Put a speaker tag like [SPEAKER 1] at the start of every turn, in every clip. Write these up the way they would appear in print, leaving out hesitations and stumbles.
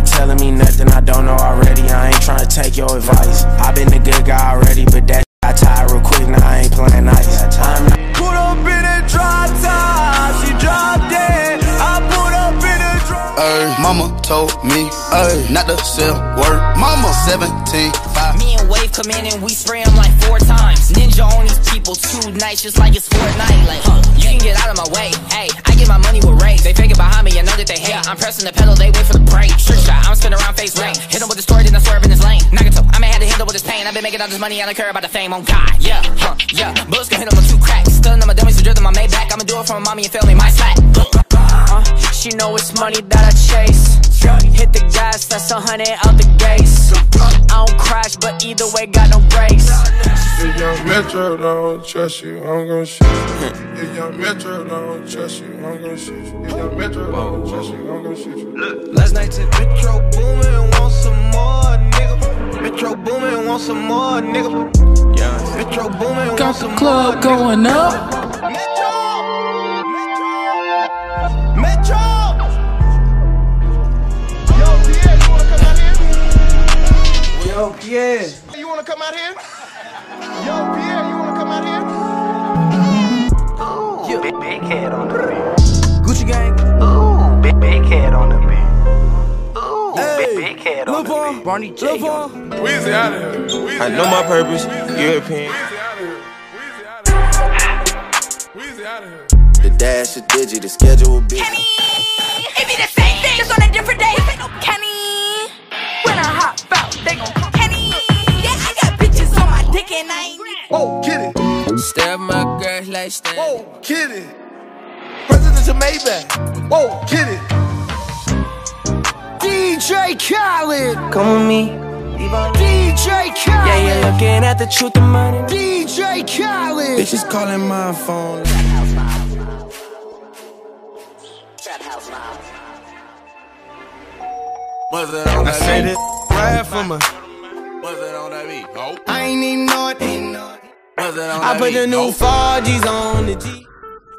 [SPEAKER 1] not telling me nothing I don't know already. I ain't tryna take your advice. I been a good guy already, but that I tired real quick, now I ain't playing nice. I'm not
[SPEAKER 2] put up in a drop top, she dropped dead. I put up in a drop.
[SPEAKER 3] Mama told me, not to sell word. Mama 17, 5.
[SPEAKER 4] Me and Wave come in and we spray them like 4 times. Ninja on these people 2 nights, just like it's Fortnite. Like, you can get out of my way. Hey, I get my money with Ray. They fake it behind me, I know that they hate. I'm pressing the pedal, they wait for the break. Trick shot, I'm spinning around face rain. Hit him with the story, then I swerve in his lane. Nagato, I may have to handle with this pain. I've been making all this money, I don't care about the fame. On God, yeah, yeah. Bullets can hit him with 2 cracks. Stunning on my dummies, drill my Maybach. I'ma do it for my mommy and family, my slack. She know it's money that I chase. Hit the gas, that's 100 out the gates. I don't crash, but either way, got no brakes.
[SPEAKER 5] If young Metro don't trust you, I'm gon' shoot you. If young Metro don't trust you, I'm gon' shoot you. If young Metro don't trust you, I'm gon' shoot you.
[SPEAKER 2] Look, last night to Metro Boomin, want some more, nigga. Metro Boomin, want some more, nigga. Yeah. Metro Boomin,
[SPEAKER 6] got the club going up.
[SPEAKER 2] Metro. Yo, Pierre, you wanna come out here? Yo, Pierre, you wanna come out here? Ooh, big head on the beat. Gucci gang. Ooh, big head on the beat. Ooh, hey, big head on the beat. Barney J.
[SPEAKER 5] Weezy out of here.
[SPEAKER 7] I know my purpose. European.
[SPEAKER 5] Weezy out of here.
[SPEAKER 8] The dash is digi, the schedule be.
[SPEAKER 9] Kenny, it be the same thing, just on a different day. Kenny, when I hop out, they gon' call Kenny. Yeah, I got bitches on my dick and I ain't.
[SPEAKER 2] Whoa, get it.
[SPEAKER 4] Stab my girl like stand.
[SPEAKER 2] Whoa, get it. Presidential Maybach. Whoa, get it. DJ Khaled.
[SPEAKER 4] Come with me.
[SPEAKER 2] DJ Khaled.
[SPEAKER 4] Yeah, you're looking at the truth and money.
[SPEAKER 2] DJ Khaled.
[SPEAKER 7] Bitches calling my phone.
[SPEAKER 8] Was it on that
[SPEAKER 7] say
[SPEAKER 8] beat?
[SPEAKER 7] this ride for me.
[SPEAKER 8] Was it on that beat? Oh.
[SPEAKER 2] I ain't even know it.
[SPEAKER 8] Was it on
[SPEAKER 2] I
[SPEAKER 8] that
[SPEAKER 2] put
[SPEAKER 8] beat?
[SPEAKER 2] the new 4Gs on the G.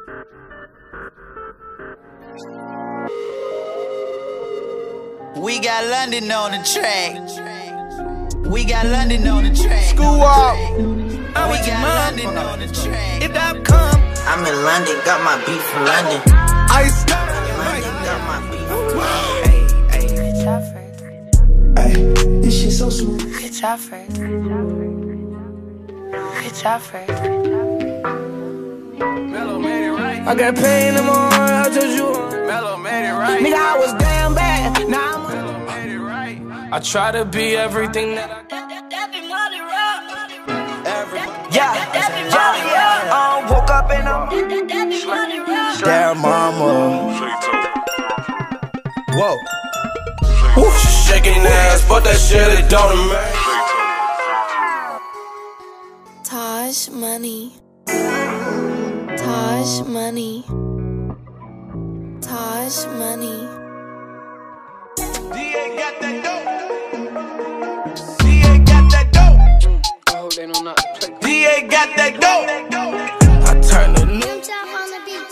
[SPEAKER 10] We got London on the track. We got London on the track.
[SPEAKER 2] School up.
[SPEAKER 10] We got London on the track.
[SPEAKER 2] If that come,
[SPEAKER 4] I'm in London, got my beef from London.
[SPEAKER 2] Ice.
[SPEAKER 4] Got my beef from London. Hey,
[SPEAKER 9] Good job first.
[SPEAKER 2] Hey, this shit so smooth.
[SPEAKER 9] Good job first. Good job first.
[SPEAKER 2] Mellow made it right.
[SPEAKER 4] I got pain in the morning, I told you.
[SPEAKER 2] Mellow made it right.
[SPEAKER 4] Nigga, I was damn bad. Now I'm
[SPEAKER 2] Mellow made it right.
[SPEAKER 4] I try to be everything that I I woke up and I'm
[SPEAKER 2] Damn mama.
[SPEAKER 7] Whoa. Woo, she shaking ass, but that shit it don't matter.
[SPEAKER 9] Taj Money. Taj Money. Taj Money.
[SPEAKER 2] DA got that dope. DA got that dope. I hope they don't not play. DA got that dope.
[SPEAKER 7] I turn the new.
[SPEAKER 9] Young Chop on the beat.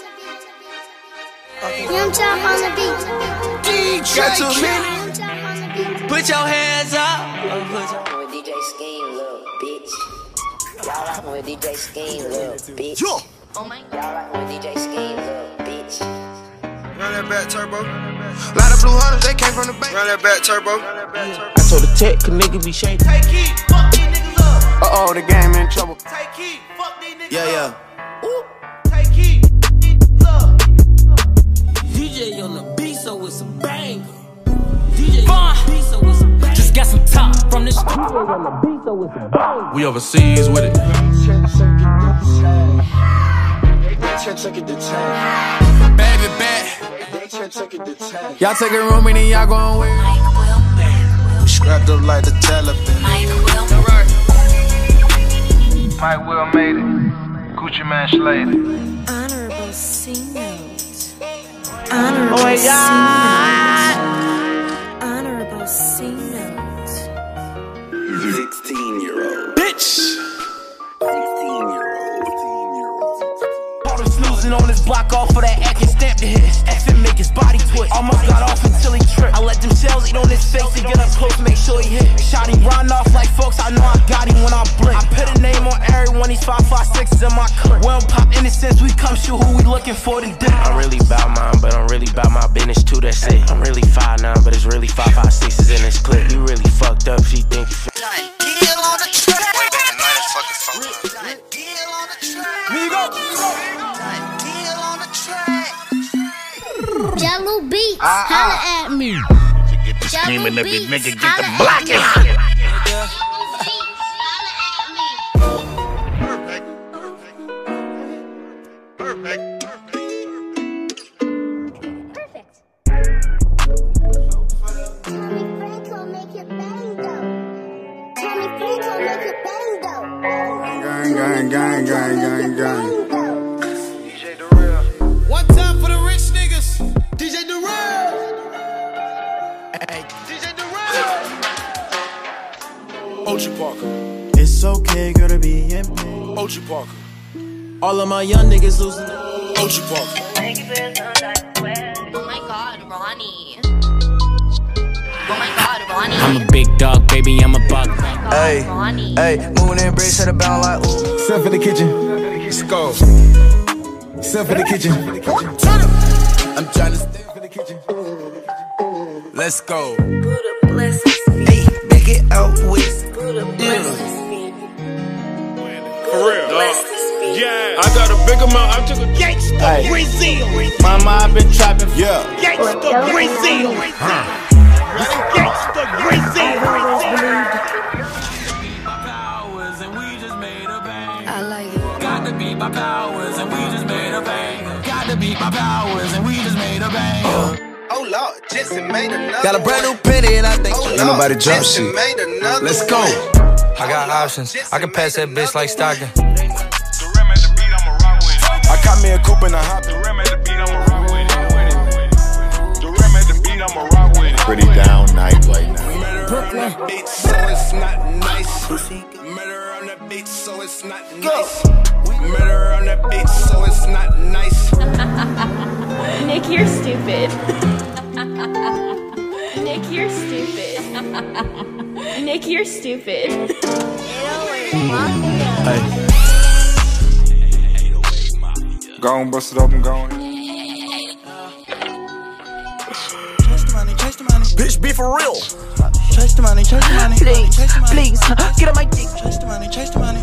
[SPEAKER 9] Young Chop on the beat.
[SPEAKER 2] DJ
[SPEAKER 9] Young Chop on the beat.
[SPEAKER 4] put your hands up.
[SPEAKER 11] With DJ Scheme, little bitch. Y'all rockin' with DJ Scheme, little bitch.
[SPEAKER 9] Oh my God.
[SPEAKER 11] Y'all rockin' with DJ Scheme, little bitch.
[SPEAKER 7] Run that back turbo. Lot of blue hunters, they came from the bank. Run that back turbo. I told the tech, a nigga be shaking.
[SPEAKER 2] Take heat, fuck these niggas up.
[SPEAKER 7] Uh-oh, the game in trouble.
[SPEAKER 2] Take heat, fuck these niggas
[SPEAKER 8] Yeah,
[SPEAKER 2] up. Take heat, up.
[SPEAKER 4] DJ on the beat, so it's a bang. DJ on the beat, so it's a bang. Just got some top from the street. On the beat, so it's a bang.
[SPEAKER 7] We overseas with it.
[SPEAKER 2] Baby, bet. Y'all taking room and then y'all going where?
[SPEAKER 7] We scrapped up like the Taliban.
[SPEAKER 12] Mike Will made it. Gucci Man slayed it.
[SPEAKER 9] Honorable C-Note. Honorable C-Note. Honorable C-Note.
[SPEAKER 8] 16-year-old.
[SPEAKER 2] Bitch.
[SPEAKER 8] 16-year-old.
[SPEAKER 4] All the snoozing on this block off for that acting stamp to hit. FM make his body twist. Almost got off until he tripped. I let them shells eat on this
[SPEAKER 13] get up close, make sure he hit. Shot him, run off like folks, I know I got him when I blink. I put a name on everyone, these 5.56s in my clip. We don't pop innocence, we come shoot who we looking for then dip.
[SPEAKER 1] I'm really about mine, but I'm really about my business too, that's it. I'm really 5'9", but it's really 5.56s in this clip. You really fucked up, she think you fit.
[SPEAKER 10] Deal on the track.
[SPEAKER 13] Deal on the track.
[SPEAKER 14] Jello Beats, holla at me.
[SPEAKER 15] Get the screaming of it, nigga, get the blacking.
[SPEAKER 3] Gang.
[SPEAKER 13] DJ Durrell. One time for the rich niggas. DJ Durrell. Hey, DJ Durrell.
[SPEAKER 16] Ochi Parker.
[SPEAKER 17] It's okay, girl, to be in pain.
[SPEAKER 16] Ochi Parker.
[SPEAKER 13] All of my young niggas losing.
[SPEAKER 16] Ochi Parker.
[SPEAKER 14] Oh my God, Ronnie. Oh my God, Ronnie.
[SPEAKER 18] I'm a big dog, baby, I'm a buck.
[SPEAKER 10] Hey, hey, moving in bricks, set a bound like ooh.
[SPEAKER 17] Step for the kitchen.
[SPEAKER 16] Let's go.
[SPEAKER 17] Step for the kitchen.
[SPEAKER 16] I'm trying to stay for the kitchen. Let's go.
[SPEAKER 10] Hey, back it out with.
[SPEAKER 16] For real, yeah. I got a big amount. I took a
[SPEAKER 13] Gangsta Brazil. Mama, I've been trapping.
[SPEAKER 16] Yeah.
[SPEAKER 13] Gangsta Brazil. Gangsta Brazil.
[SPEAKER 14] I like it.
[SPEAKER 18] Got to beat my powers and we just made a bang. Got to beat my powers and we just made a bang.
[SPEAKER 10] Oh Lord, Jensen made another.
[SPEAKER 2] Got a brand new penny and I think
[SPEAKER 10] ain't
[SPEAKER 16] nobody jump shit. Let's go.
[SPEAKER 2] I got options. I can pass that bitch like Stockton.
[SPEAKER 16] I got me a coupe and a hop. Pretty down night right now.
[SPEAKER 13] Brooklyn.
[SPEAKER 16] So it's not nice. Murder on the beat, so it's not nice. Murder on the beat, so it's not nice.
[SPEAKER 19] Nick, you're stupid. Nick, you're stupid. Nick, you're stupid.
[SPEAKER 16] Hey. Go on, bust it up and go on.
[SPEAKER 13] Bitch, be for real.
[SPEAKER 10] Chase the money,
[SPEAKER 13] Please, please, get on my dick.
[SPEAKER 10] chase the money, chase the money.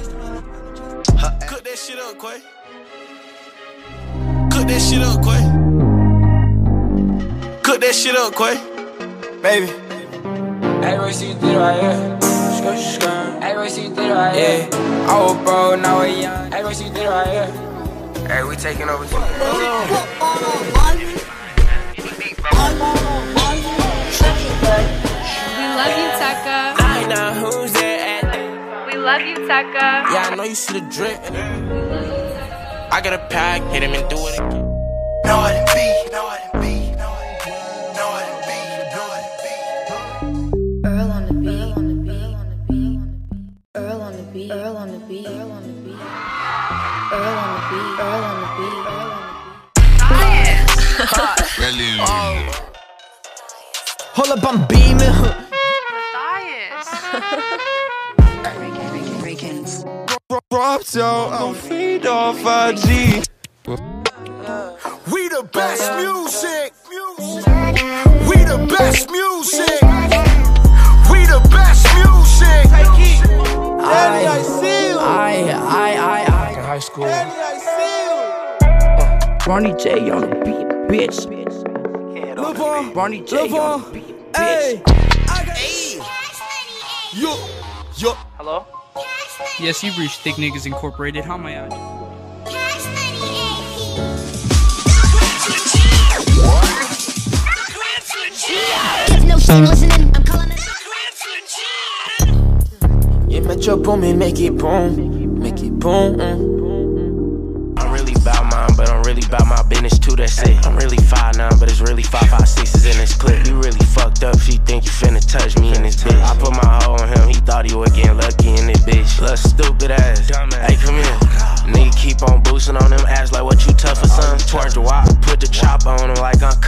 [SPEAKER 13] Cook that shit up, Quay. Cook that shit up, Quay. Cook that shit up, Quay. Baby.
[SPEAKER 20] Hey, what you did right here? Hey, what you did right here? I was broke, now we young. Hey, what you did right here?
[SPEAKER 2] Hey, we taking over.
[SPEAKER 19] We love you, Taka.
[SPEAKER 13] I know who's there at the.
[SPEAKER 19] We love you, Taka.
[SPEAKER 13] Yeah, I know you see the drip. I got a pack, hit him and do it again.
[SPEAKER 10] No, I didn't be.
[SPEAKER 14] Earl on the beat. Earl on the beat. Earl on the beat. Earl on the beat. Earl on the beat. Earl on the beat. Earl on the beat.
[SPEAKER 13] Hold up, I'm beaming.
[SPEAKER 21] Dropped out, I'm feed off IG.
[SPEAKER 13] We the best music. We the best music. We the best music.
[SPEAKER 10] Daddy, I see you.
[SPEAKER 13] I in high school.
[SPEAKER 10] Daddy, I see you.
[SPEAKER 13] Barney J on the beat, bitch. Barney J on the beat, bitch.
[SPEAKER 10] Yo.
[SPEAKER 22] Hello? Yes, you've reached Thick Niggas Incorporated. How may I?
[SPEAKER 14] No shame listening, I'm calling it.
[SPEAKER 1] Yeah, Metro Boomin, make it boom. Make it boom. I'm really about mine, but I'm really about my business too, that's it. I'm really 5'9", but it's really 5.56s in this clip. You really fucked up, she think you finna touch me in this bitch. I put my hoe on him, he thought he was getting lucky in this bitch. Little stupid ass, hey come here. Nigga keep on boosting on them ass like what you tough or something. Twerk the wop, put the chop on him like I'm